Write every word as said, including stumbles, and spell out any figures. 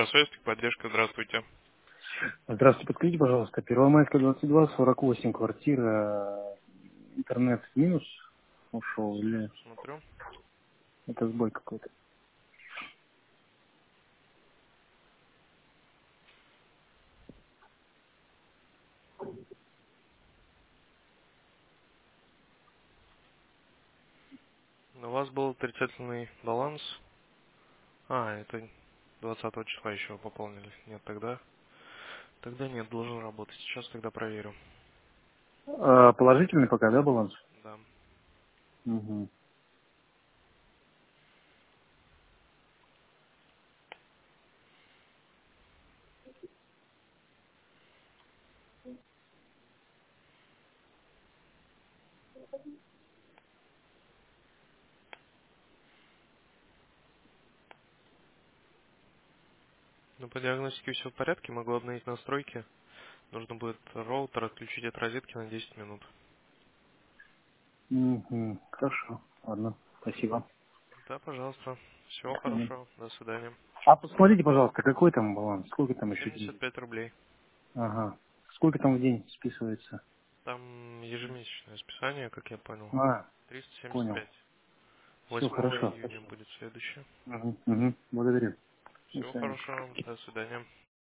связь, поддержка, здравствуйте. Здравствуйте, подскажите, пожалуйста, Первомайская, двадцать два, сорок восемь, квартира, интернет в минус ушел Сейчас или посмотрю. это сбой какой-то? У вас был отрицательный баланс. А, это двадцатого числа еще вы пополнили. Нет, тогда. Тогда нет, должен работать. Сейчас тогда проверю. А, положительный пока, да, баланс? Да. Угу. Ну, по диагностике все в порядке. Могу обновить настройки. Нужно будет роутер отключить от розетки на десять минут. Угу. Хорошо, ладно, спасибо. Да, пожалуйста. Всего Мгм. хорошего. До свидания. А посмотрите, пожалуйста, какой там баланс, сколько там еще семьдесят денег? пять рублей. Ага. Сколько там в день списывается? Там ежемесячное списание, как я понял. А, триста семьдесят понял. пять. Все Восьмого хорошо, июня спасибо. будет следующее. Угу. Угу. Благодарю. До Всего свидания. хорошего. До свидания.